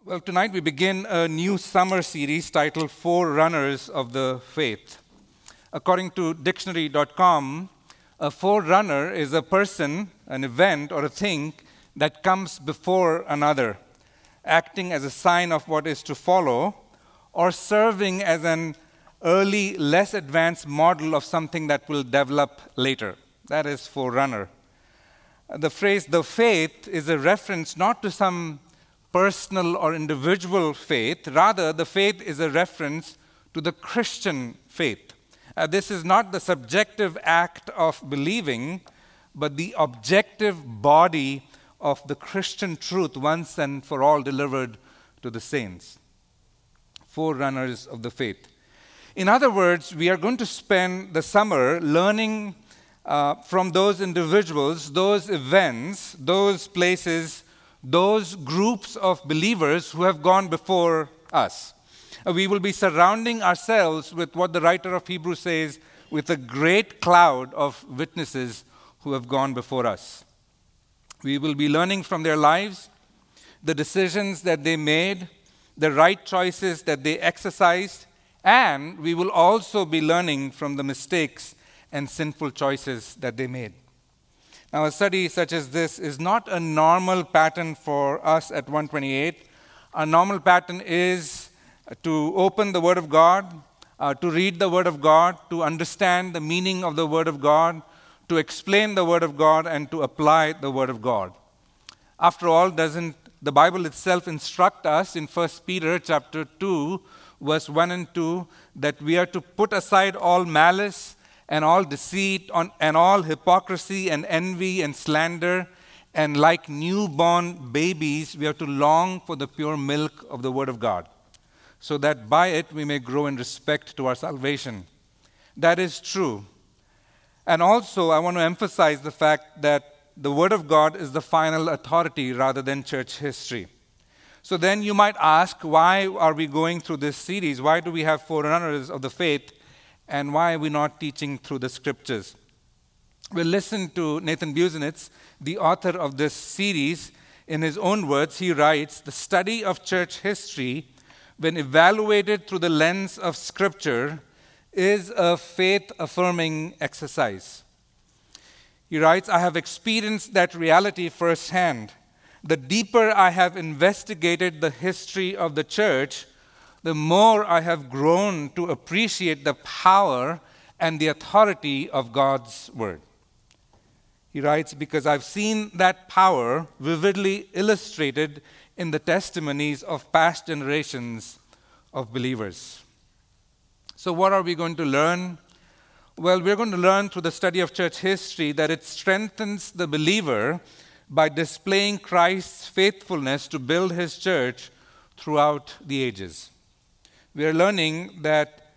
Well, tonight we begin a new summer series titled Forerunners of the Faith. According to dictionary.com, a forerunner is a person, an event, or a thing that comes before another, acting as a sign of what is to follow, or serving as an early, less advanced model of something that will develop later. That is forerunner. The phrase the faith is a reference not to some personal or individual faith. Rather, the faith is a reference to the Christian faith. This is not the subjective act of believing, but the objective body of the Christian truth once and for all delivered to the saints. Forerunners of the faith. In other words, we are going to spend the summer learning from those individuals, those events, those places, those groups of believers who have gone before us. We will be surrounding ourselves with what the writer of Hebrews says, with a great cloud of witnesses who have gone before us. We will be learning from their lives, the decisions that they made, the right choices that they exercised, and we will also be learning from the mistakes and sinful choices that they made. Now, a study such as this is not a normal pattern for us at 128. Our normal pattern is to open the Word of God, to read the Word of God, to understand the meaning of the Word of God, to explain the Word of God, and to apply the Word of God. After all, doesn't the Bible itself instruct us in 1 Peter chapter 2, verse 1 and 2, that we are to put aside all malice, and all deceit, and all hypocrisy and envy and slander, and like newborn babies, we are to long for the pure milk of the Word of God, so that by it we may grow in respect to our salvation. That is true. And also, I want to emphasize the fact that the Word of God is the final authority rather than church history. So then you might ask, why are we going through this series? Why do we have forerunners of the faith? And why are we not teaching through the scriptures? We'll listen to Nathan Busenitz, the author of this series. In his own words, he writes, "The study of church history, when evaluated through the lens of scripture, is a faith-affirming exercise." He writes, "I have experienced that reality firsthand. The deeper I have investigated the history of the church, the more I have grown to appreciate the power and the authority of God's Word." He writes, "Because I've seen that power vividly illustrated in the testimonies of past generations of believers." So what are we going to learn? Well, we're going to learn through the study of church history that it strengthens the believer by displaying Christ's faithfulness to build his church throughout the ages. We are learning that,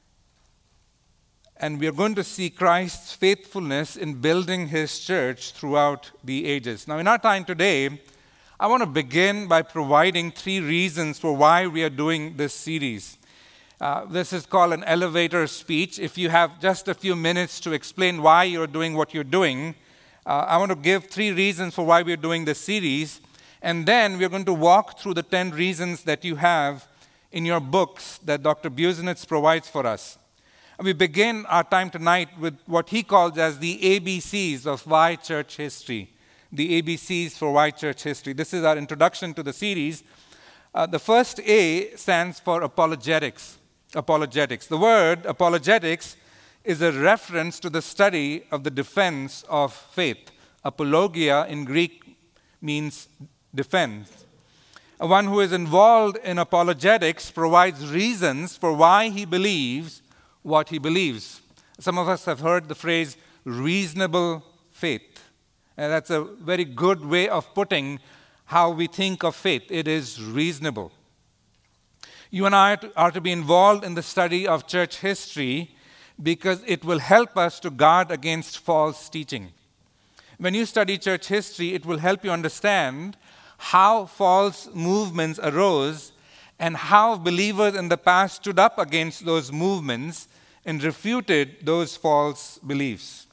and we are going to see Christ's faithfulness in building his church throughout the ages. Now, in our time today, I want to begin by providing 3 reasons for why we are doing this series. This is called an elevator speech. If you have just a few minutes to explain why you're doing what you're doing, I want to give 3 reasons for why we're doing this series, and then we're going to walk through the 10 reasons that you have in your books that Dr. Busenitz provides for us. We begin our time tonight with what he calls as the ABCs of why church history. The ABCs for why church history. This is our introduction to the series. The first A stands for apologetics. Apologetics. The word apologetics is a reference to the study of the defense of faith. Apologia in Greek means defense. One who is involved in apologetics provides reasons for why he believes what he believes. Some of us have heard the phrase reasonable faith. And that's a very good way of putting how we think of faith. It is reasonable. You and I are to be involved in the study of church history because it will help us to guard against false teaching. When you study church history, it will help you understand how false movements arose and how believers in the past stood up against those movements and refuted those false beliefs.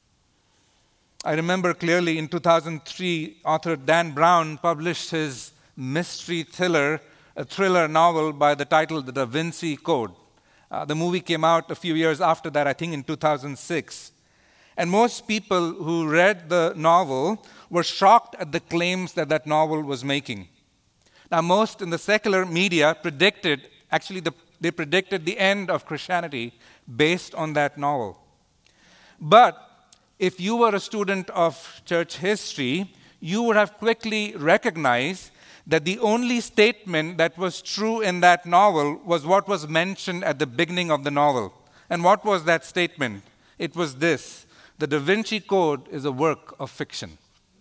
I remember clearly in 2003, author Dan Brown published his mystery thriller, a thriller novel by the title The Da Vinci Code. The movie came out a few years after that, I think in 2006. And most people who read the novel were shocked at the claims that that novel was making. Now, most in the secular media predicted, they predicted the end of Christianity based on that novel. But if you were a student of church history, you would have quickly recognized that the only statement that was true in that novel was what was mentioned at the beginning of the novel. And what was that statement? It was this: the Da Vinci Code is a work of fiction.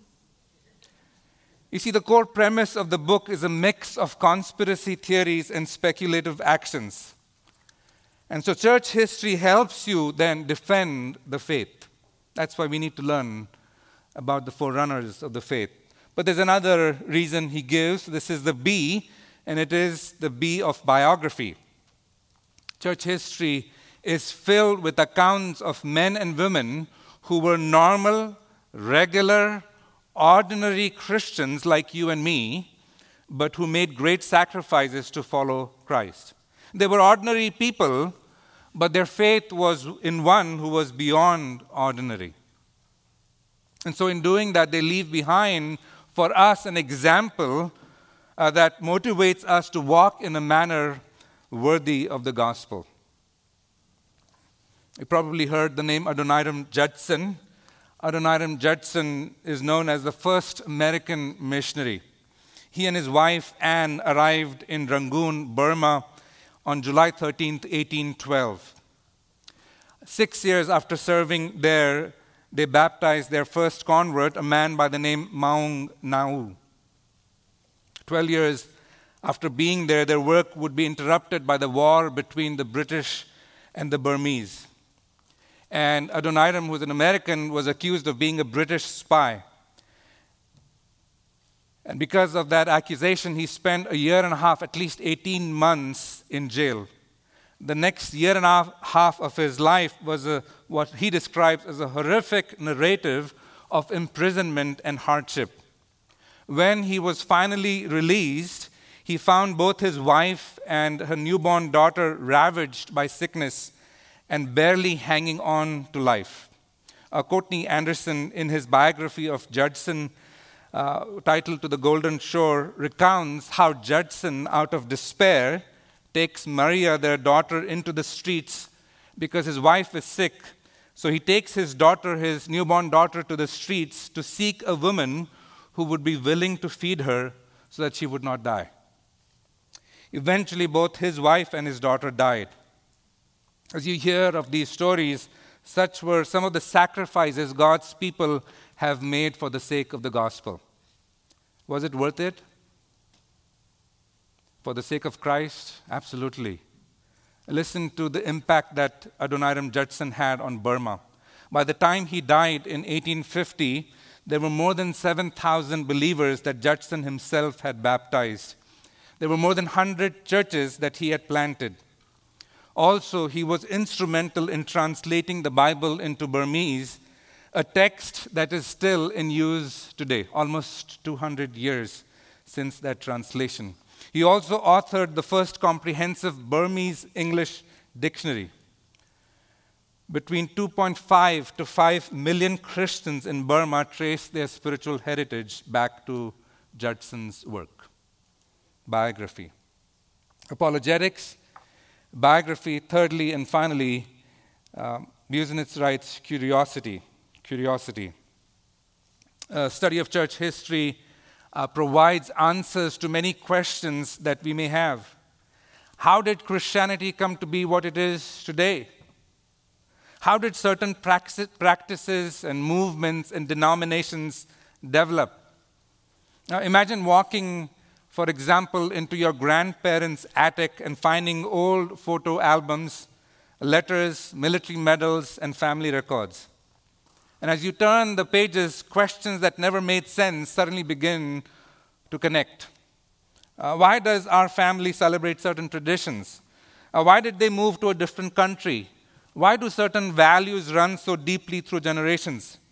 You see, the core premise of the book is a mix of conspiracy theories and speculative actions. And so church history helps you then defend the faith. That's why we need to learn about the forerunners of the faith. But there's another reason he gives. This is the B, and it is the B of biography. Church history is filled with accounts of men and women who were normal, regular, ordinary Christians like you and me, but who made great sacrifices to follow Christ. They were ordinary people, but their faith was in one who was beyond ordinary. And so in doing that, they leave behind for us an example that motivates us to walk in a manner worthy of the gospel. You probably heard the name Adoniram Judson. Adoniram Judson is known as the first American missionary. He and his wife Anne arrived in Rangoon, Burma on July 13, 1812. 6 years after serving there, they baptized their first convert, a man by the name Maung Nau. 12 years after being there, their work would be interrupted by the war between the British and the Burmese. And Adoniram, who was an American, was accused of being a British spy. And because of that accusation, he spent a year and a half, at least 18 months in jail. The next year and a half of his life was what he describes as a horrific narrative of imprisonment and hardship. When he was finally released, he found both his wife and her newborn daughter ravaged by sickness and barely hanging on to life. Courtney Anderson, in his biography of Judson, titled To the Golden Shore, recounts how Judson, out of despair, takes Maria, their daughter, into the streets because his wife is sick. So he takes his daughter, his newborn daughter, to the streets to seek a woman who would be willing to feed her so that she would not die. Eventually, both his wife and his daughter died. As you hear of these stories, such were some of the sacrifices God's people have made for the sake of the gospel. Was it worth it? For the sake of Christ? Absolutely. Listen to the impact that Adoniram Judson had on Burma. By the time he died in 1850, there were more than 7,000 believers that Judson himself had baptized. There were more than 100 churches that he had planted. Also, he was instrumental in translating the Bible into Burmese, a text that is still in use today, almost 200 years since that translation. He also authored the first comprehensive Burmese English dictionary. Between 2.5 to 5 million Christians in Burma trace their spiritual heritage back to Judson's work. Biography. Apologetics, biography, thirdly and finally, Busenitz writes curiosity. A study of church history provides answers to many questions that we may have. How did Christianity come to be what it is today? How did certain practices and movements and denominations develop? Now imagine walking, for example, into your grandparents' attic and finding old photo albums, letters, military medals, and family records. And as you turn the pages, questions that never made sense suddenly begin to connect. Why does our family celebrate certain traditions? Why did they move to a different country? Why do certain values run so deeply through generations?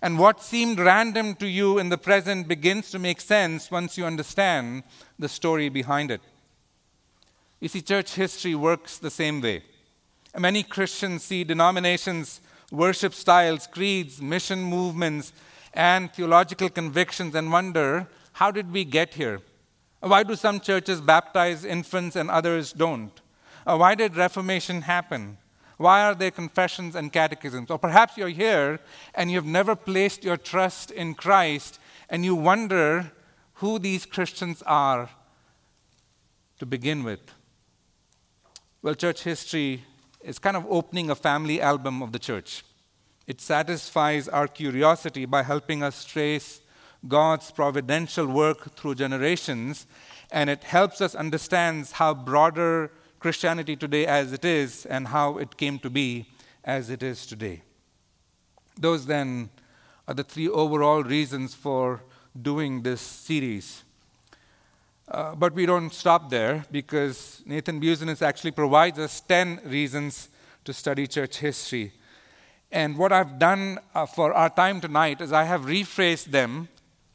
And what seemed random to you in the present begins to make sense once you understand the story behind it. You see, church history works the same way. Many Christians see denominations, worship styles, creeds, mission movements, and theological convictions and wonder, how did we get here? Why do some churches baptize infants and others don't? Why did Reformation happen? Why are there confessions and catechisms? Or perhaps you're here and you've never placed your trust in Christ and you wonder who these Christians are to begin with. Well, church history is kind of opening a family album of the church. It satisfies our curiosity by helping us trace God's providential work through generations, and it helps us understand how broader Christianity today as it is and how it came to be as it is today. Those then are the three overall reasons for doing this series. But we don't stop there, because Nathan Busenitz actually provides us 10 reasons to study church history. And what I've done for our time tonight is I have rephrased them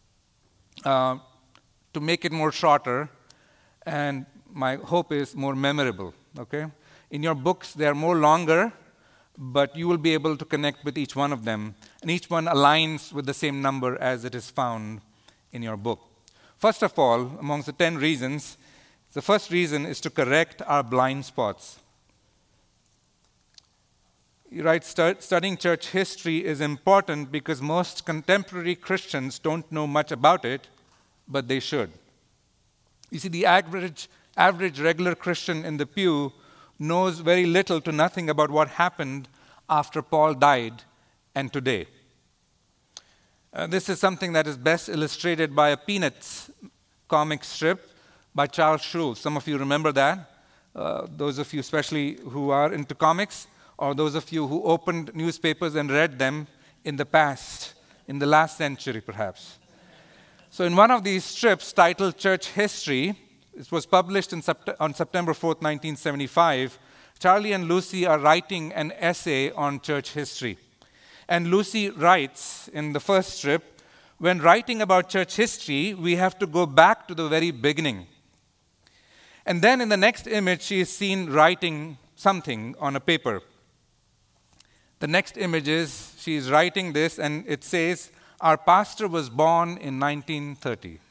to make it more shorter, and my hope is more memorable. Okay? In your books, they are more longer, but you will be able to connect with each one of them, and each one aligns with the same number as it is found in your book. First of all, amongst the 10 reasons, the first reason is to correct our blind spots. You write, studying church history is important because most contemporary Christians don't know much about it, but they should. You see, the average regular Christian in the pew knows very little to nothing about what happened after Paul died and today. This is something that is best illustrated by a Peanuts comic strip by Charles Schulz. Some of you remember that. Those of you especially who are into comics, or those of you who opened newspapers and read them in the past, in the last century perhaps. So in one of these strips titled Church History, it was published on September 4th, 1975, Charlie and Lucy are writing an essay on church history. And Lucy writes in the first strip, when writing about church history, we have to go back to the very beginning. And then in the next image, she is seen writing something on a paper. The next image is, she is writing this, and it says, our pastor was born in 1930.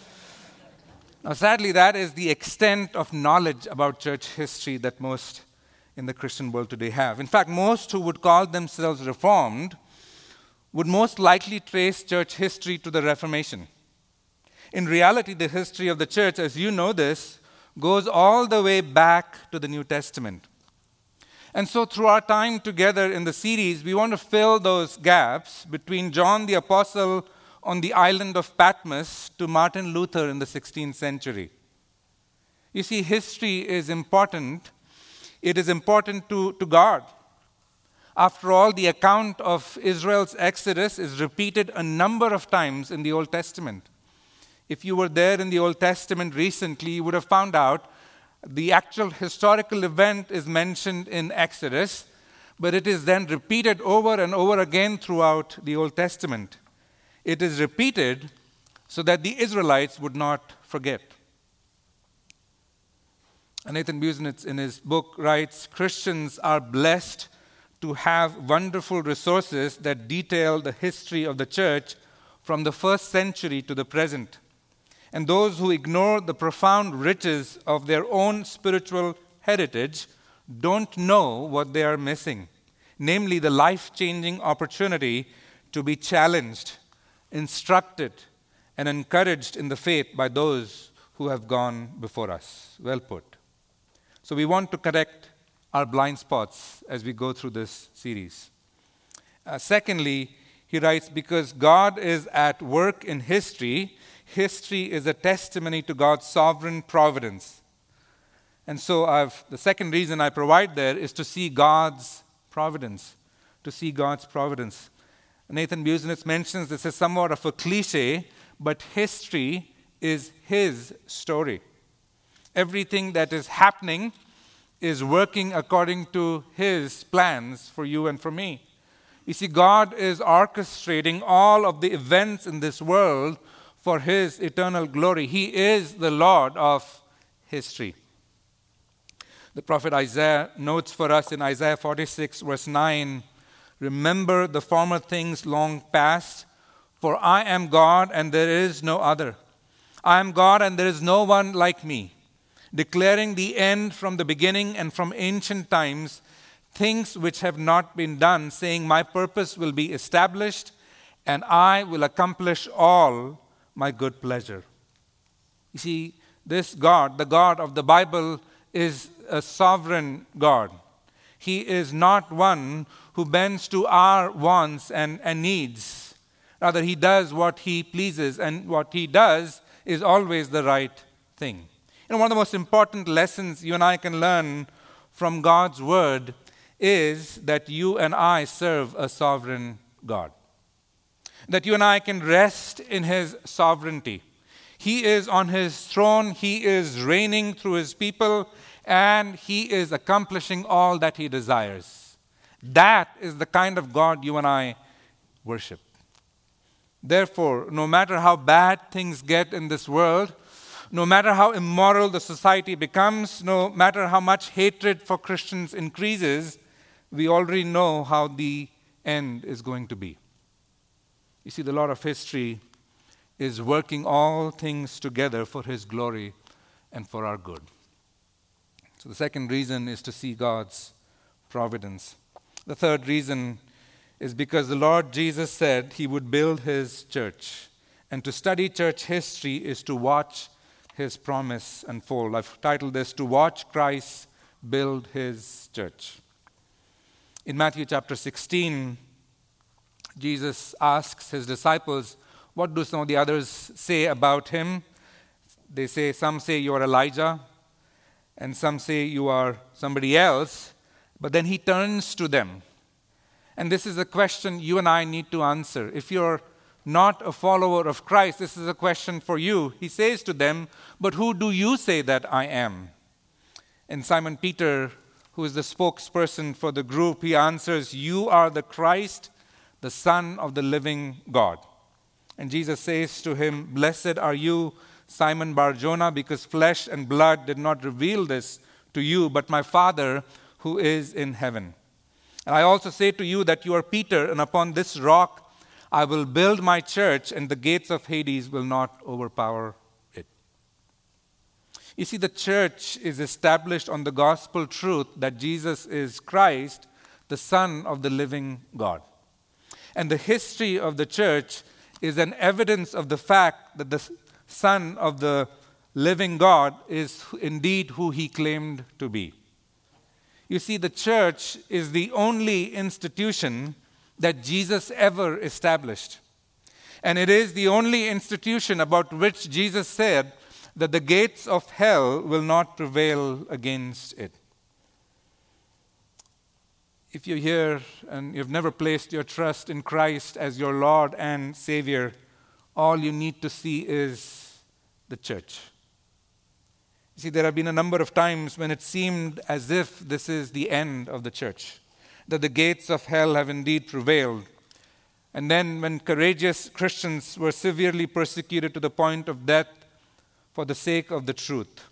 Now, sadly, that is the extent of knowledge about church history that most in the Christian world today have. In fact, most who would call themselves Reformed would most likely trace church history to the Reformation. In reality, the history of the church, as you know this, goes all the way back to the New Testament. And so through our time together in the series, we want to fill those gaps between John the Apostle on the island of Patmos to Martin Luther in the 16th century. You see, history is important. It is important to God. After all, the account of Israel's exodus is repeated a number of times in the Old Testament. If you were there in the Old Testament recently, you would have found out the actual historical event is mentioned in Exodus, but it is then repeated over and over again throughout the Old Testament. It is repeated so that the Israelites would not forget. And Nathan Busenitz in his book writes, Christians are blessed to have wonderful resources that detail the history of the church from the first century to the present. And those who ignore the profound riches of their own spiritual heritage don't know what they are missing, namely the life-changing opportunity to be challenged, instructed, and encouraged in the faith by those who have gone before us. Well put. So we want to correct our blind spots as we go through this series. Secondly, he writes, because God is at work in history, history is a testimony to God's sovereign providence. And so the second reason I provide there is to see God's providence. To see God's providence. Nathan Busenitz mentions this is somewhat of a cliche, but history is his story. Everything that is happening is working according to his plans for you and for me. You see, God is orchestrating all of the events in this world for His eternal glory. He is the Lord of history. The prophet Isaiah notes for us in Isaiah 46, verse 9, "Remember the former things long past, for I am God and there is no other. I am God and there is no one like me, declaring the end from the beginning and from ancient times, things which have not been done, saying, my purpose will be established and I will accomplish all my good pleasure." You see, this God, the God of the Bible, is a sovereign God. He is not one who bends to our wants and needs. Rather, He does what He pleases, and what He does is always the right thing. One of the most important lessons you and I can learn from God's Word is that you and I serve a sovereign God. That you and I can rest in His sovereignty. He is on His throne, He is reigning through His people, and He is accomplishing all that He desires. That is the kind of God you and I worship. Therefore, no matter how bad things get in this world, no matter how immoral the society becomes, no matter how much hatred for Christians increases, we already know how the end is going to be. You see, the Lord of history is working all things together for His glory and for our good. So the second reason is to see God's providence. The third reason is because the Lord Jesus said He would build His church. And to study church history is to watch His promise unfold. I've titled this, "To Watch Christ Build His Church." In Matthew chapter 16, Jesus asks His disciples, what do some of the others say about Him? They say, some say you are Elijah, and some say you are somebody else. But then He turns to them. And this is a question you and I need to answer. If you're not a follower of Christ, this is a question for you. He says to them, "But who do you say that I am?" And Simon Peter, who is the spokesperson for the group, he answers, "You are the Christ, the Son of the living God." And Jesus says to him, "Blessed are you, Simon Bar-Jonah, because flesh and blood did not reveal this to you, but my Father who is in heaven. And I also say to you that you are Peter, and upon this rock I will build my church, and the gates of Hades will not overpower it." You see, the church is established on the gospel truth that Jesus is Christ, the Son of the living God. And the history of the church is an evidence of the fact that the Son of the living God is indeed who He claimed to be. You see, the church is the only institution that Jesus ever established. And it is the only institution about which Jesus said that the gates of hell will not prevail against it. If you're here and you've never placed your trust in Christ as your Lord and Savior, all you need to see is the church. You see, there have been a number of times when it seemed as if this is the end of the church, that the gates of hell have indeed prevailed. And then when courageous Christians were severely persecuted to the point of death for the sake of the truth.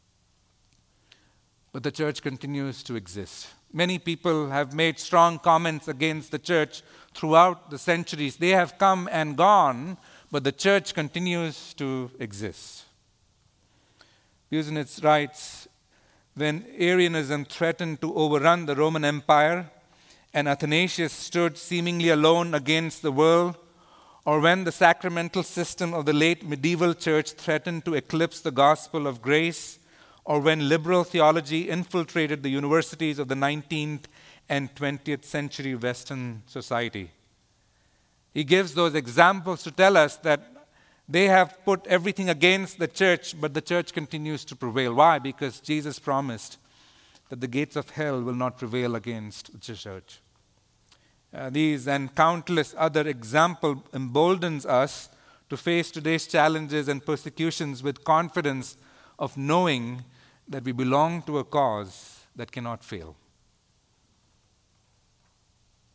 But the church continues to exist. Many people have made strong comments against the church throughout the centuries. They have come and gone, but the church continues to exist. Busenitz writes, when Arianism threatened to overrun the Roman Empire and Athanasius stood seemingly alone against the world, or when the sacramental system of the late medieval church threatened to eclipse the gospel of grace, or when liberal theology infiltrated the universities of the 19th and 20th century Western society. He gives those examples to tell us that they have put everything against the church, but the church continues to prevail. Why? Because Jesus promised that the gates of hell will not prevail against the church. These and countless other examples emboldens us to face today's challenges and persecutions with confidence of knowing that we belong to a cause that cannot fail.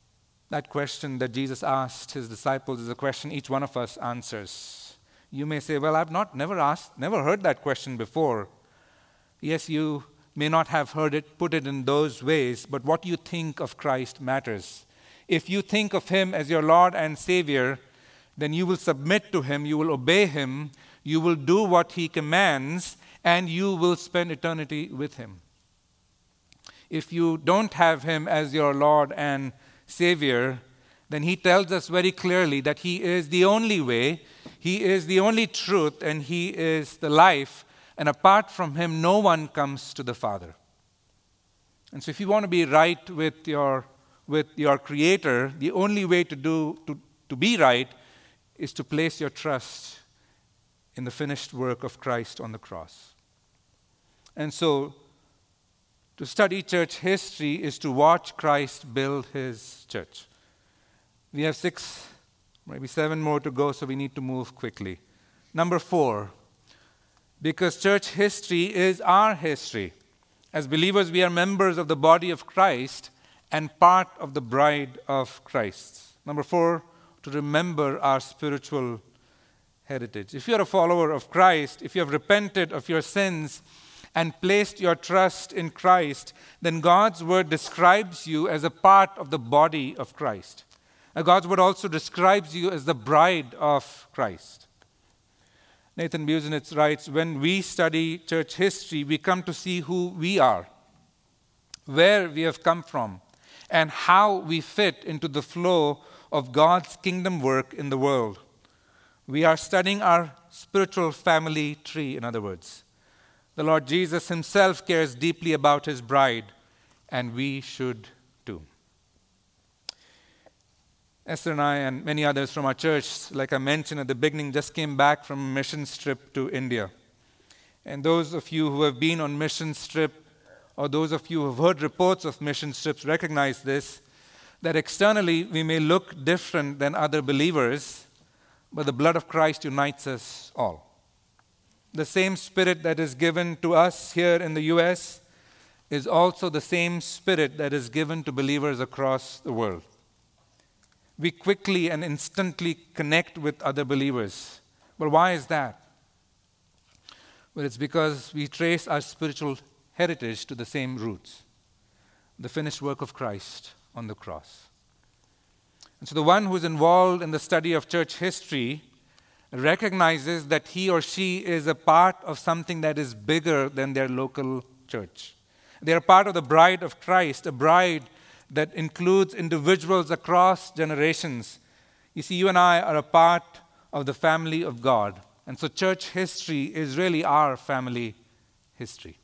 That question that Jesus asked his disciples is a question each one of us answers. You may say, well, I've never heard that question before. Yes, you may not have heard it, put it in those ways, but what you think of Christ matters. If you think of him as your Lord and Savior, then you will submit to him, you will obey him, you will do what he commands, and you will spend eternity with him. If you don't have him as your Lord and Savior, then he tells us very clearly that he is the only way, he is the only truth, and he is the life, and apart from him, no one comes to the Father. And so if you want to be right with your Creator, the only way to be right is to place your trust in the finished work of Christ on the cross. And so, to study church history is to watch Christ build his church. We have 6, maybe 7 more to go, so we need to move quickly. Number 4, because church history is our history. As believers, we are members of the body of Christ and part of the bride of Christ. Number 4, to remember our spiritual heritage. If you're a follower of Christ, if you have repented of your sins and placed your trust in Christ, then God's word describes you as a part of the body of Christ. God's word also describes you as the bride of Christ. Nathan Busenitz writes, when we study church history, we come to see who we are, where we have come from, and how we fit into the flow of God's kingdom work in the world. We are studying our spiritual family tree, in other words. The Lord Jesus himself cares deeply about his bride, and we should too. Esther and I and many others from our church, like I mentioned at the beginning, just came back from a missions trip to India. And those of you who have been on missions trip, or those of you who have heard reports of missions trips recognize this, that externally we may look different than other believers, but the blood of Christ unites us all. The same spirit that is given to us here in the U.S. is also the same spirit that is given to believers across the world. We quickly and instantly connect with other believers. But why is that? Well, it's because we trace our spiritual heritage to the same roots, the finished work of Christ on the cross. And so the one who's involved in the study of church history recognizes that he or she is a part of something that is bigger than their local church. They are part of the bride of Christ, a bride that includes individuals across generations. You see, you and I are a part of the family of God. And so church history is really our family history.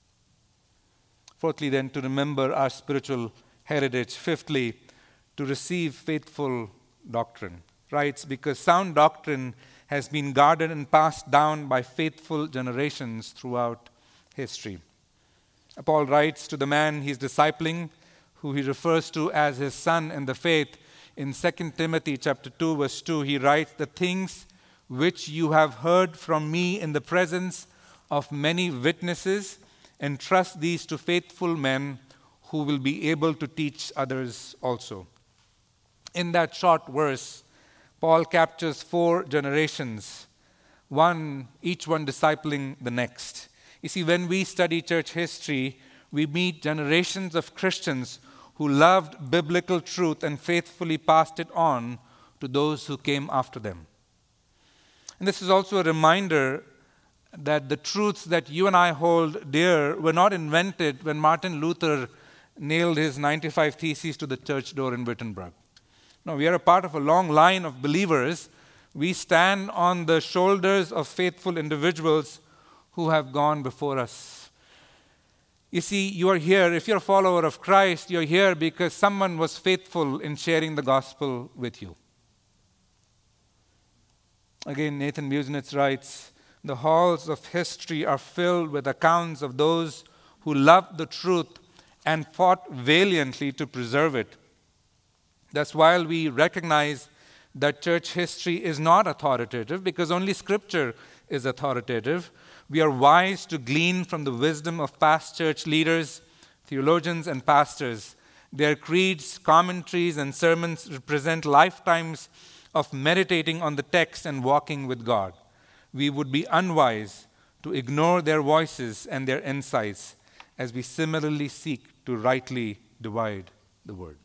Fourthly, then, to remember our spiritual heritage. Fifthly, to receive faithful doctrine. Writes, because sound doctrine has been guarded and passed down by faithful generations throughout history. Paul writes to the man he's discipling, who he refers to as his son in the faith. In 2 Timothy chapter 2, verse 2, he writes, the things which you have heard from me in the presence of many witnesses, entrust these to faithful men who will be able to teach others also. In that short verse, Paul captures 4 generations, each one discipling the next. You see, when we study church history, we meet generations of Christians who loved biblical truth and faithfully passed it on to those who came after them. And this is also a reminder that the truths that you and I hold dear were not invented when Martin Luther nailed his 95 Theses to the church door in Wittenberg. No, we are a part of a long line of believers. We stand on the shoulders of faithful individuals who have gone before us. You see, you are here, if you're a follower of Christ, you're here because someone was faithful in sharing the gospel with you. Again, Nathan Busenitz writes, the halls of history are filled with accounts of those who loved the truth and fought valiantly to preserve it. Thus, while we recognize that church history is not authoritative, because only Scripture is authoritative, we are wise to glean from the wisdom of past church leaders, theologians, and pastors. Their creeds, commentaries, and sermons represent lifetimes of meditating on the text and walking with God. We would be unwise to ignore their voices and their insights as we similarly seek to rightly divide the word.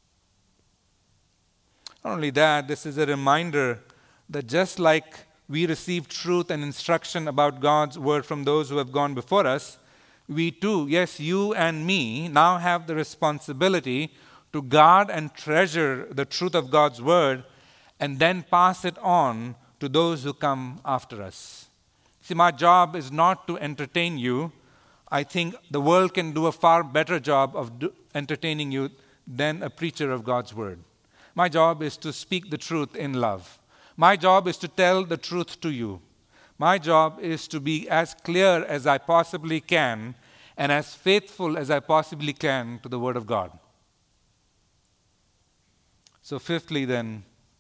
Not only that, this is a reminder that just like we receive truth and instruction about God's word from those who have gone before us, we too, yes, you and me, now have the responsibility to guard and treasure the truth of God's word and then pass it on to those who come after us. See, my job is not to entertain you. I think the world can do a far better job of entertaining you than a preacher of God's word. My job is to speak the truth in love. My job is to tell the truth to you. My job is to be as clear as I possibly can and as faithful as I possibly can to the Word of God. So fifthly then,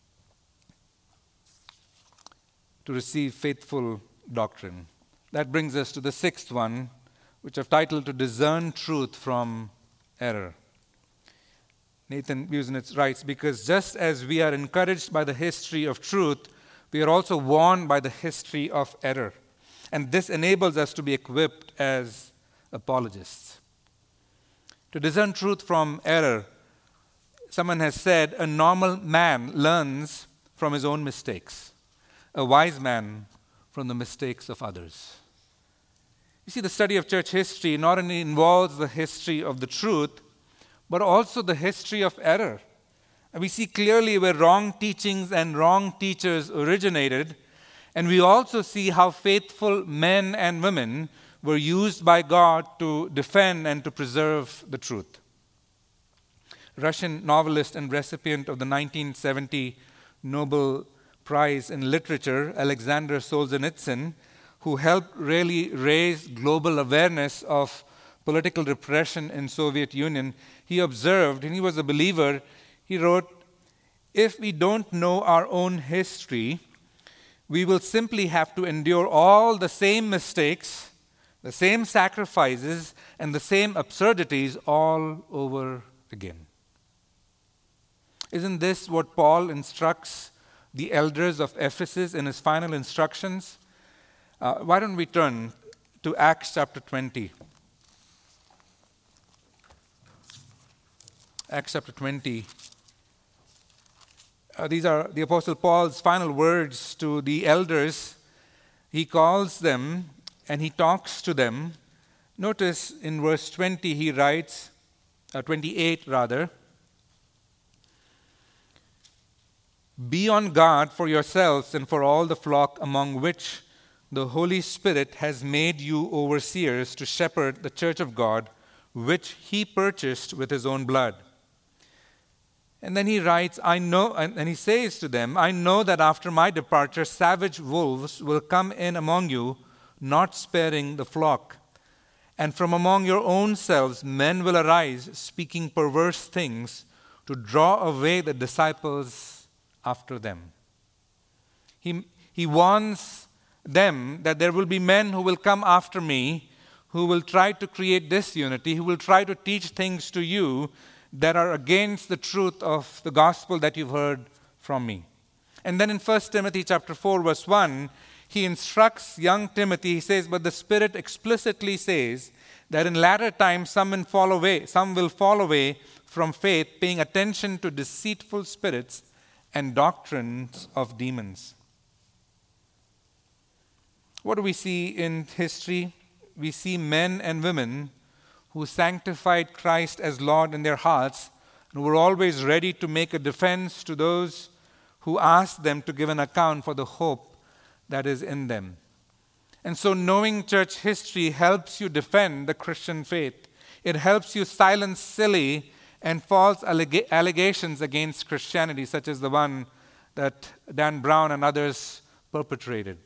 to receive faithful doctrine. That brings us to the sixth one, which I've titled To Discern Truth from Error. Nathan Busenitz writes, because just as we are encouraged by the history of truth, we are also warned by the history of error. And this enables us to be equipped as apologists. To discern truth from error, someone has said, a normal man learns from his own mistakes. A wise man from the mistakes of others. You see, the study of church history not only involves the history of the truth, but also the history of error. And we see clearly where wrong teachings and wrong teachers originated, and we also see how faithful men and women were used by God to defend and to preserve the truth. Russian novelist and recipient of the 1970 Nobel Prize in Literature, Alexander Solzhenitsyn, who helped really raise global awareness of political repression in Soviet Union, he observed, and he was a believer, he wrote, if we don't know our own history, we will simply have to endure all the same mistakes, the same sacrifices, and the same absurdities all over again. Isn't this what Paul instructs the elders of Ephesus in his final instructions? Why don't we turn to Acts chapter 20. Acts chapter 20. These are the Apostle Paul's final words to the elders. He calls them and he talks to them. Notice in verse 20 he writes, 28 rather, be on guard for yourselves and for all the flock among which the Holy Spirit has made you overseers to shepherd the church of God, which he purchased with his own blood. And then he writes, I know, and he says to them, I know that after my departure, savage wolves will come in among you, not sparing the flock. And from among your own selves, men will arise, speaking perverse things, to draw away the disciples after them. He warns them that there will be men who will come after me, who will try to create disunity, who will try to teach things to you that are against the truth of the gospel that you've heard from me. And then in 1 Timothy chapter 4, verse 1, he instructs young Timothy, he says, but the Spirit explicitly says that in latter times some will fall away from faith, paying attention to deceitful spirits and doctrines of demons. What do we see in history? We see men and women who sanctified Christ as Lord in their hearts and were always ready to make a defense to those who asked them to give an account for the hope that is in them. And so knowing church history helps you defend the Christian faith. It helps you silence silly and false allegations against Christianity, such as the one that Dan Brown and others perpetrated.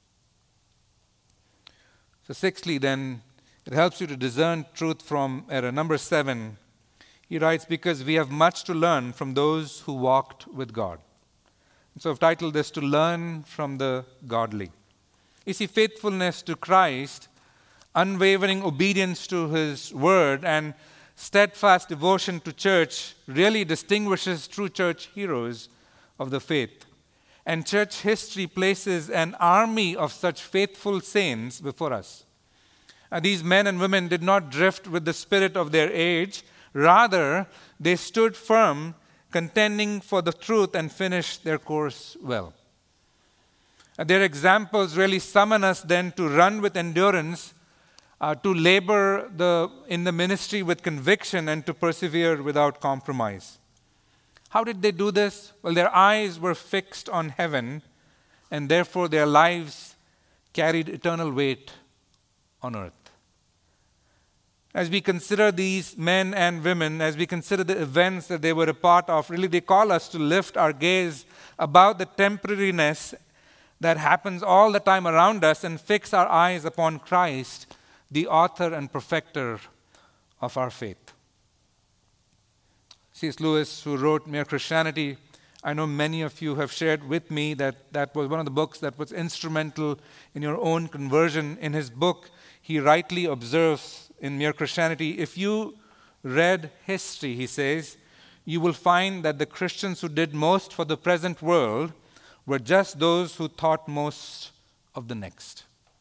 So sixthly then, it helps you to discern truth from error. Number 7, he writes, because we have much to learn from those who walked with God. And so I've titled this, To Learn from the Godly. You see, faithfulness to Christ, unwavering obedience to his word, and steadfast devotion to church really distinguishes true church heroes of the faith. And church history places an army of such faithful saints before us. These men and women did not drift with the spirit of their age. Rather, they stood firm, contending for the truth and finished their course well. Their examples really summon us then to run with endurance, to labor in the ministry with conviction, and to persevere without compromise. How did they do this? Well, their eyes were fixed on heaven, and therefore their lives carried eternal weight on earth. As we consider these men and women, as we consider the events that they were a part of, really they call us to lift our gaze above the temporariness that happens all the time around us and fix our eyes upon Christ, the author and perfecter of our faith. C.S. Lewis, who wrote Mere Christianity, I know many of you have shared with me that was one of the books that was instrumental in your own conversion. In his book, he rightly observes in Mere Christianity, if you read history, he says, you will find that the Christians who did most for the present world were just those who thought most of the next.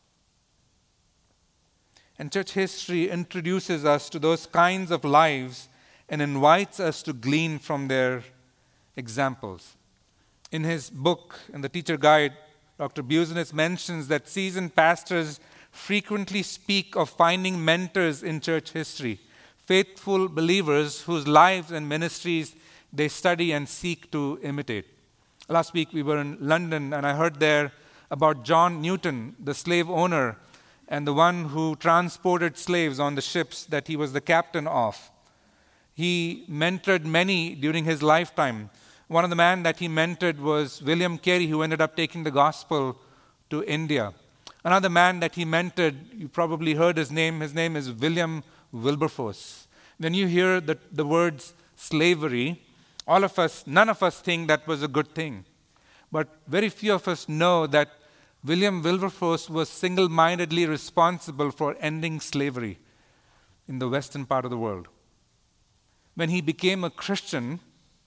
And church history introduces us to those kinds of lives and invites us to glean from their examples. In his book, in the Teacher Guide, Dr. Business mentions that seasoned pastors frequently speak of finding mentors in church history, faithful believers whose lives and ministries they study and seek to imitate. Last week we were in London, and I heard there about John Newton, the slave owner and the one who transported slaves on the ships that he was the captain of. He mentored many during his lifetime. One of the men that he mentored was William Carey, who ended up taking the gospel to India. Another man that he mentored, you probably heard his name is William Wilberforce. When you hear the words slavery, none of us think that was a good thing. But very few of us know that William Wilberforce was single-mindedly responsible for ending slavery in the western part of the world. When he became a Christian,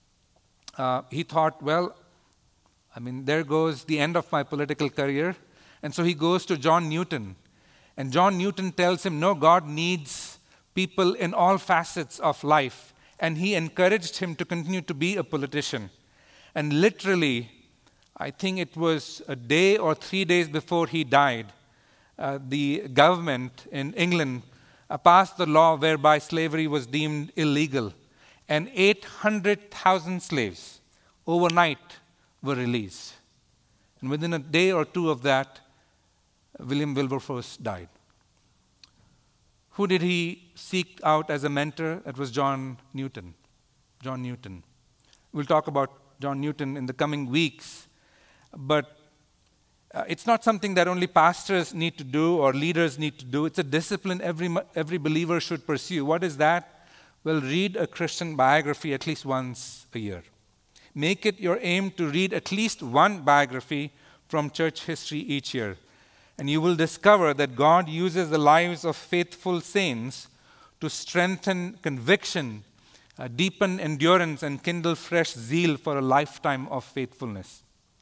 he thought, there goes the end of my political career. And so he goes to John Newton. And John Newton tells him, no, God needs people in all facets of life. And he encouraged him to continue to be a politician. And literally, I think it was a day or 3 days before he died, the government in England passed the law whereby slavery was deemed illegal. And 800,000 slaves overnight were released. And within a day or two of that, William Wilberforce died. Who did he seek out as a mentor? It was John Newton. John Newton. We'll talk about John Newton in the coming weeks. But it's not something that only pastors need to do or leaders need to do. It's a discipline every believer should pursue. What is that? Well, read a Christian biography at least once a year. Make it your aim to read at least one biography from church history each year. And you will discover that God uses the lives of faithful saints to strengthen conviction, deepen endurance, and kindle fresh zeal for a lifetime of faithfulness.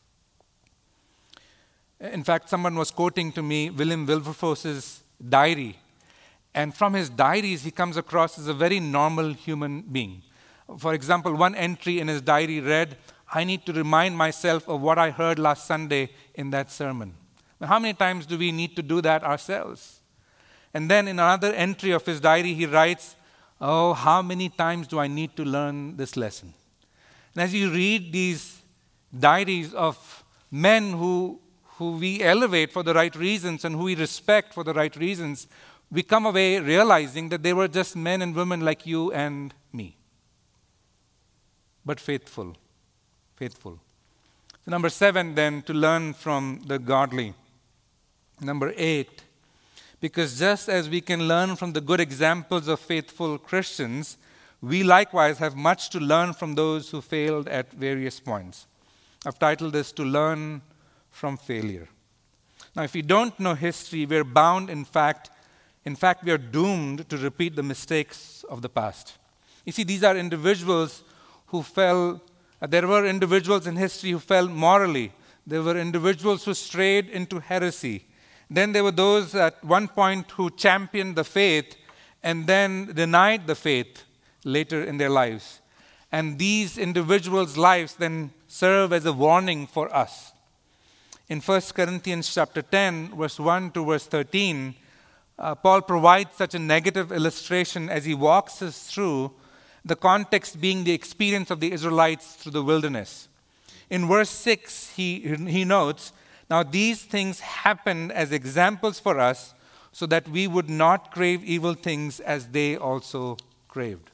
In fact, someone was quoting to me William Wilberforce's diary. And from his diaries, he comes across as a very normal human being. For example, one entry in his diary read, I need to remind myself of what I heard last Sunday in that sermon. Now, how many times do we need to do that ourselves? And then in another entry of his diary, he writes, how many times do I need to learn this lesson? And as you read these diaries of men who we elevate for the right reasons and who we respect for the right reasons, we come away realizing that they were just men and women like you and me. But faithful. Faithful. So number 7 then, to learn from the godly. Number 8, because just as we can learn from the good examples of faithful Christians, we likewise have much to learn from those who failed at various points. I've titled this, To Learn from Failure. Now, if we don't know history, we're bound, in fact, In fact, we are doomed to repeat the mistakes of the past. You see, these are individuals who fell, there were individuals in history who fell morally. There were individuals who strayed into heresy. Then there were those at one point who championed the faith and then denied the faith later in their lives. And these individuals' lives then serve as a warning for us. In 1 Corinthians chapter 10, verse 1 to verse 13, Paul provides such a negative illustration as he walks us through, the context being the experience of the Israelites through the wilderness. In verse 6, he notes, "Now these things happened as examples for us, so that we would not crave evil things as they also craved."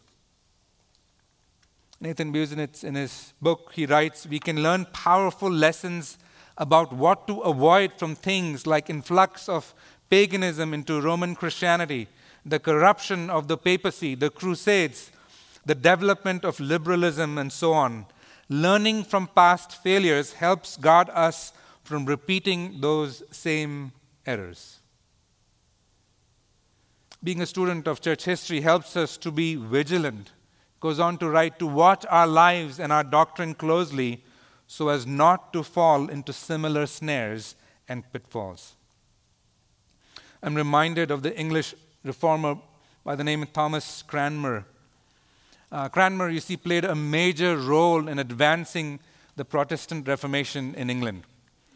Nathan Busenitz, in his book, he writes, "We can learn powerful lessons about what to avoid from things like influx of paganism into Roman Christianity, the corruption of the papacy, the Crusades, the development of liberalism, and so on. Learning from past failures helps guard us from repeating those same errors." Being a student of church history helps us to be vigilant. Goes on to write, to watch our lives and our doctrine closely so as not to fall into similar snares and pitfalls. I'm reminded of the English reformer by the name of Thomas Cranmer. Cranmer, you see, played a major role in advancing the Protestant Reformation in England.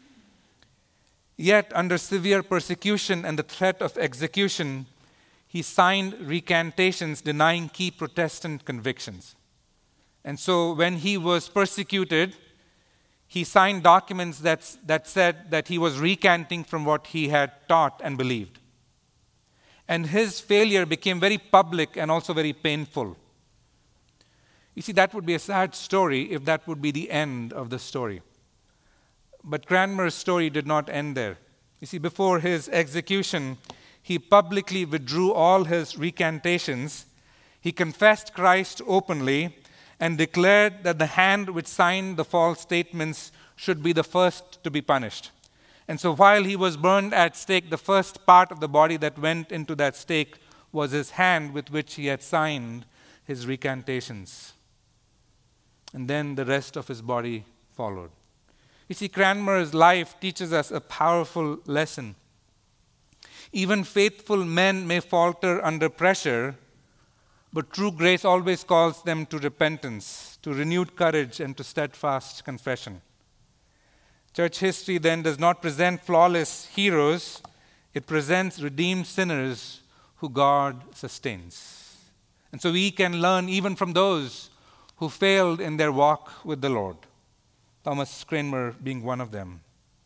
Yet, under severe persecution and the threat of execution, he signed recantations denying key Protestant convictions. And so when he was persecuted, he signed documents that said that he was recanting from what he had taught and believed. And his failure became very public and also very painful. You see, that would be a sad story if that would be the end of the story. But Cranmer's story did not end there. You see, before his execution, he publicly withdrew all his recantations. He confessed Christ openly and declared that the hand which signed the false statements should be the first to be punished. And so while he was burned at stake, the first part of the body that went into that stake was his hand with which he had signed his recantations. And then the rest of his body followed. You see, Cranmer's life teaches us a powerful lesson. Even faithful men may falter under pressure, but true grace always calls them to repentance, to renewed courage, and to steadfast confession. Church history then does not present flawless heroes, it presents redeemed sinners who God sustains. And so we can learn even from those who failed in their walk with the Lord, Thomas Cranmer being one of them.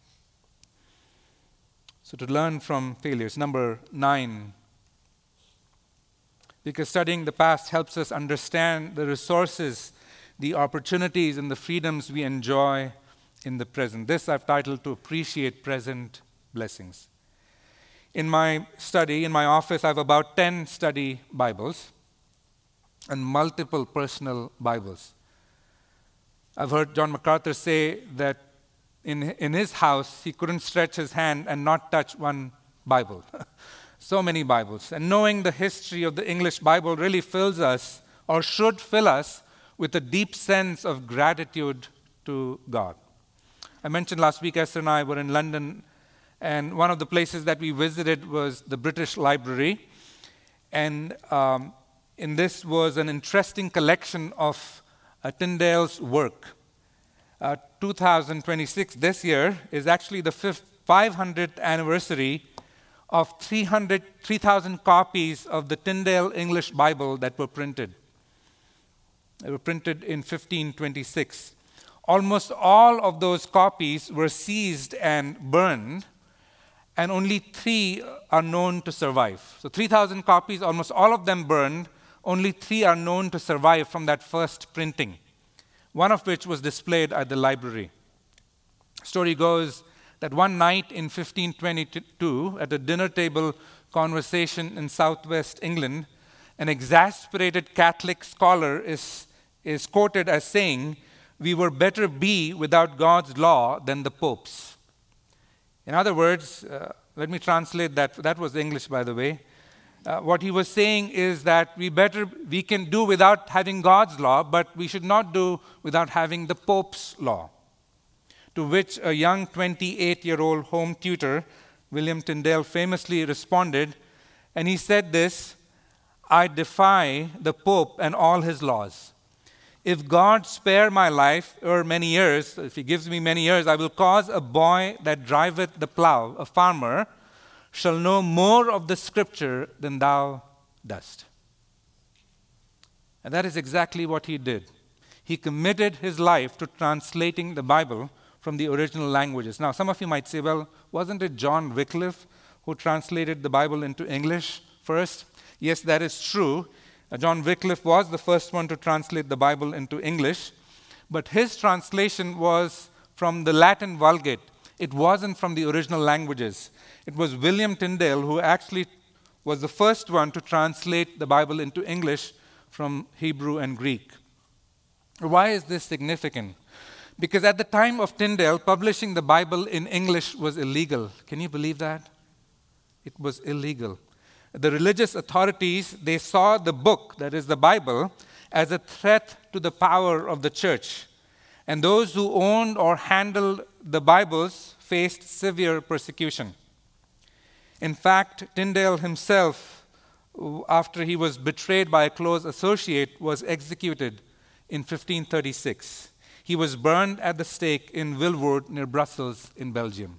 So to learn from failures. Number 9, because studying the past helps us understand the resources, the opportunities, and the freedoms we enjoy in the present. This I've titled, "To Appreciate Present Blessings." In my study, in my office, I have about 10 study Bibles and multiple personal Bibles. I've heard John MacArthur say that in his house, he couldn't stretch his hand and not touch one Bible. So many Bibles. And knowing the history of the English Bible really fills us, or should fill us, with a deep sense of gratitude to God. I mentioned last week, Esther and I were in London, and one of the places that we visited was the British Library. And in this was an interesting collection of Tyndale's work. 2026, this year, is actually the 500th anniversary of 3,000 copies of the Tyndale English Bible that were printed. They were printed in 1526. Almost all of those copies were seized and burned, and only 3 are known to survive. So 3,000 copies, almost all of them burned, only 3 are known to survive from that first printing, one of which was displayed at the library. Story goes that one night in 1522, at a dinner table conversation in southwest England, an exasperated Catholic scholar is quoted as saying, "We were better be without God's law than the Pope's." In other words, let me translate that. That was English, by the way. What he was saying is that we can do without having God's law, but we should not do without having the Pope's law. To which a young 28-year-old home tutor, William Tyndale, famously responded, and he said this: "I defy the Pope and all his laws. If God spare my life or many years, if he gives me many years, I will cause a boy that driveth the plough, a farmer, shall know more of the Scripture than thou dost." And that is exactly what he did. He committed his life to translating the Bible from the original languages. Now, some of you might say, well, wasn't it John Wycliffe who translated the Bible into English first? Yes, that is true. John Wycliffe was the first one to translate the Bible into English, but his translation was from the Latin Vulgate. It wasn't from the original languages. It was William Tyndale who actually was the first one to translate the Bible into English from Hebrew and Greek. Why is this significant? Because at the time of Tyndale, publishing the Bible in English was illegal. Can you believe that? It was illegal. The religious authorities, they saw the book, that is the Bible, as a threat to the power of the church. And those who owned or handled the Bibles faced severe persecution. In fact, Tyndale himself, after he was betrayed by a close associate, was executed in 1536. He was burned at the stake in Vilvoorde near Brussels in Belgium.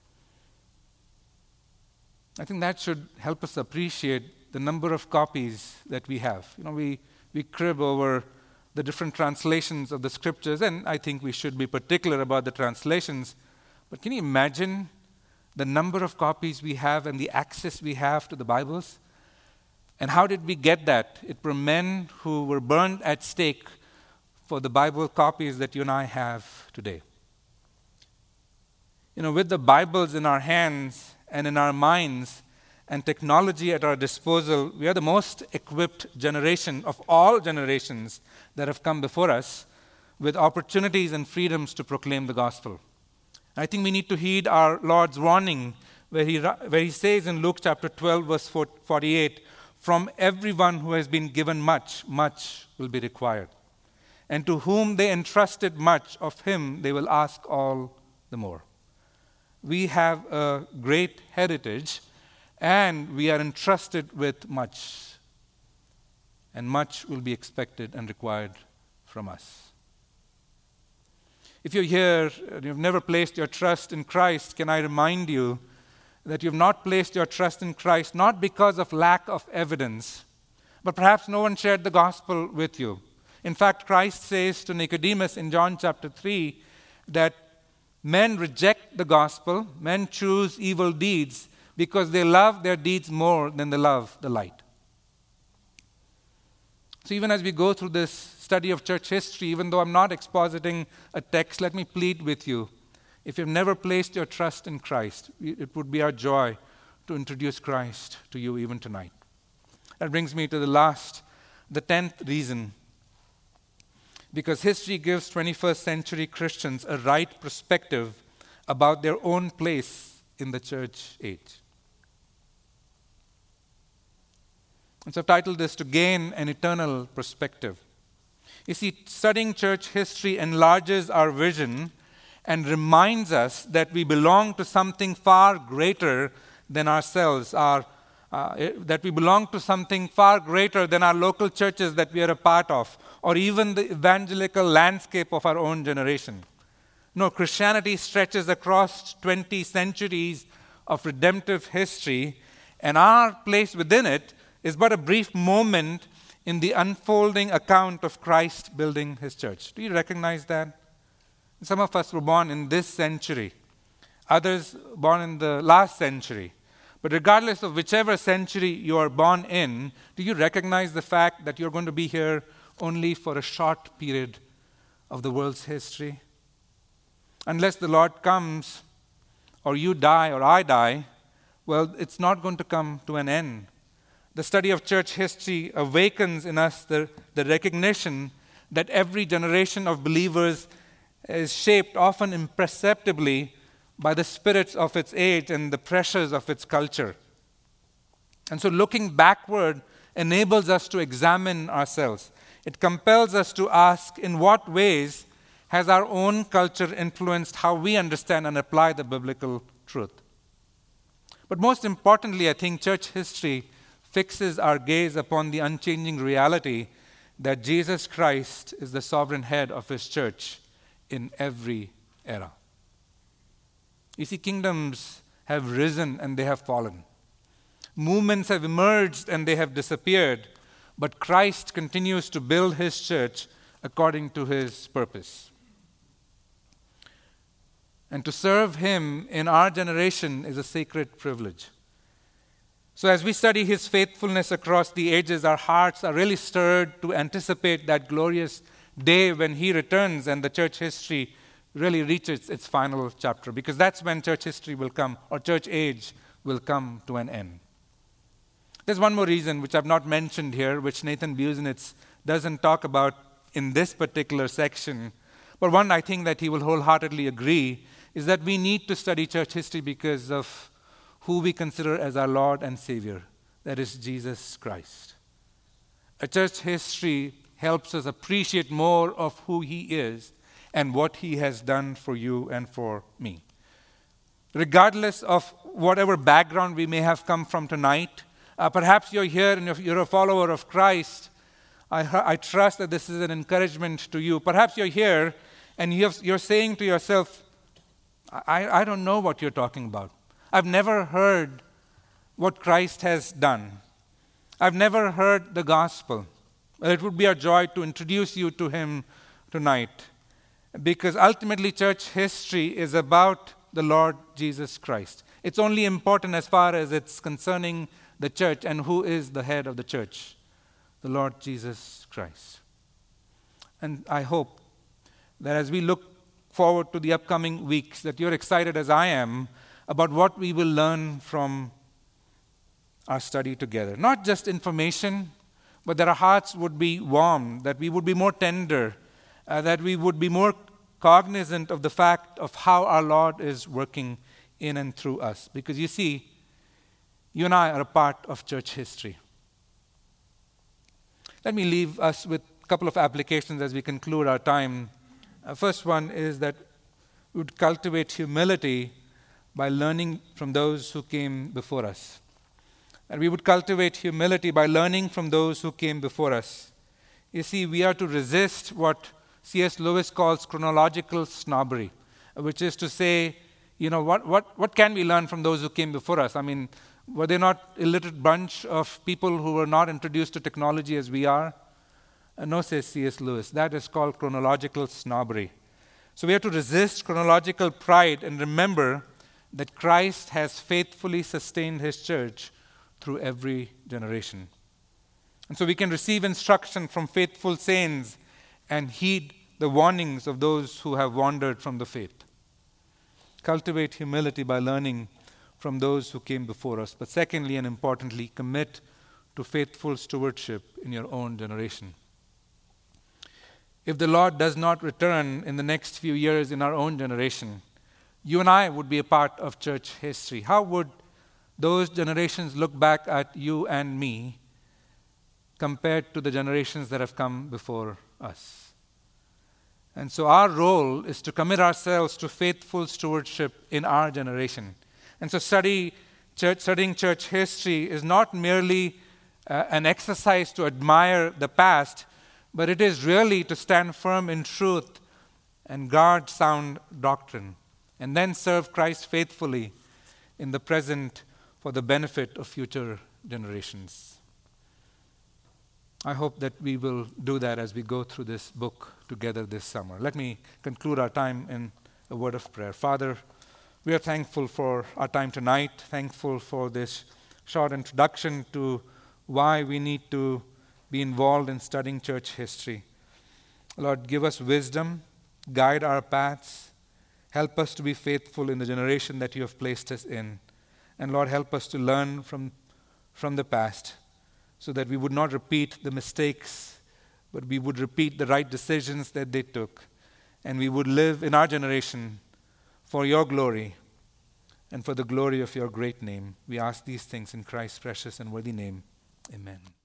I think that should help us appreciate the number of copies that we have. We crib over the different translations of the scriptures, and I think we should be particular about the translations. But can you imagine the number of copies we have and the access we have to the Bibles? And how did we get that? It were men who were burned at stake for the Bible copies that you and I have today. With the Bibles in our hands and in our minds and technology at our disposal, we are the most equipped generation of all generations that have come before us with opportunities and freedoms to proclaim the gospel. I think we need to heed our Lord's warning where he says in Luke chapter 12, verse 48, "From everyone who has been given much, much will be required. And to whom they entrusted much, of him they will ask all the more." We have a great heritage, and we are entrusted with much. And much will be expected and required from us. If you're here and you've never placed your trust in Christ, can I remind you that you've not placed your trust in Christ not because of lack of evidence, but perhaps no one shared the gospel with you. In fact, Christ says to Nicodemus in John chapter 3 that men reject the gospel, men choose evil deeds because they love their deeds more than they love the light. So even as we go through this study of church history, even though I'm not expositing a text, let me plead with you. If you've never placed your trust in Christ, it would be our joy to introduce Christ to you even tonight. That brings me to the 10th reason. Because history gives 21st century Christians a right perspective about their own place in the church age. And so I've titled this "To Gain an Eternal Perspective." You see, studying church history enlarges our vision and reminds us that we belong to something far greater than ourselves, that we belong to something far greater than our local churches that we are a part of, or even the evangelical landscape of our own generation. No, Christianity stretches across 20 centuries of redemptive history, and our place within it is but a brief moment in the unfolding account of Christ building his church. Do you recognize that? Some of us were born in this century, others born in the last century. But regardless of whichever century you are born in, do you recognize the fact that you're going to be here only for a short period of the world's history? Unless the Lord comes, or you die, or I die, well, it's not going to come to an end. The study of church history awakens in us the recognition that every generation of believers is shaped often imperceptibly by the spirits of its age and the pressures of its culture. And so looking backward enables us to examine ourselves. It compels us to ask, in what ways has our own culture influenced how we understand and apply the biblical truth? But most importantly, I think church history fixes our gaze upon the unchanging reality that Jesus Christ is the sovereign head of his church in every era. You see, kingdoms have risen and they have fallen. Movements have emerged and they have disappeared, but Christ continues to build his church according to his purpose. And to serve him in our generation is a sacred privilege. So as we study his faithfulness across the ages, our hearts are really stirred to anticipate that glorious day when he returns and the church history really reaches its final chapter, because that's when church history will come, or church age will come to an end. There's one more reason which I've not mentioned here, which Nathan Busenitz doesn't talk about in this particular section, but one I think that he will wholeheartedly agree is that we need to study church history because of who we consider as our Lord and Savior, that is Jesus Christ. A church history helps us appreciate more of who he is and what he has done for you and for me. Regardless of whatever background we may have come from tonight, perhaps you're here and you're a follower of Christ. I trust that this is an encouragement to you. Perhaps you're here and you're saying to yourself, I don't know what you're talking about. I've never heard what Christ has done. I've never heard the gospel. Well, it would be our joy to introduce you to him tonight, because ultimately church history is about the Lord Jesus Christ. It's only important as far as it's concerning the church and who is the head of the church, the Lord Jesus Christ. And I hope that as we look forward to the upcoming weeks, that you're excited as I am about what we will learn from our study together. Not just information, but that our hearts would be warm, that we would be more tender, that we would be more cognizant of the fact of how our Lord is working in and through us. Because you see, you and I are a part of church history. Let me leave us with a couple of applications as we conclude our time. First one is that we would cultivate humility by learning from those who came before us. And we would cultivate humility by learning from those who came before us. You see, we are to resist what C.S. Lewis calls chronological snobbery, which is to say, what can we learn from those who came before us? I mean, were they not illiterate bunch of people who were not introduced to technology as we are? No, says C.S. Lewis. That is called chronological snobbery. So we have to resist chronological pride and remember that Christ has faithfully sustained his church through every generation. And so we can receive instruction from faithful saints and heed the warnings of those who have wandered from the faith. Cultivate humility by learning from those who came before us. But secondly and importantly, commit to faithful stewardship in your own generation. If the Lord does not return in the next few years in our own generation, you and I would be a part of church history. How would those generations look back at you and me compared to the generations that have come before us? And so our role is to commit ourselves to faithful stewardship in our generation. And so studying church history is not merely an exercise to admire the past, but it is really to stand firm in truth and guard sound doctrine, and then serve Christ faithfully in the present for the benefit of future generations. I hope that we will do that as we go through this book together this summer. Let me conclude our time in a word of prayer. Father, we are thankful for our time tonight, thankful for this short introduction to why we need to be involved in studying church history. Lord, give us wisdom, guide our paths, help us to be faithful in the generation that you have placed us in. And Lord, help us to learn from the past so that we would not repeat the mistakes, but we would repeat the right decisions that they took. And we would live in our generation for your glory and for the glory of your great name. We ask these things in Christ's precious and worthy name. Amen.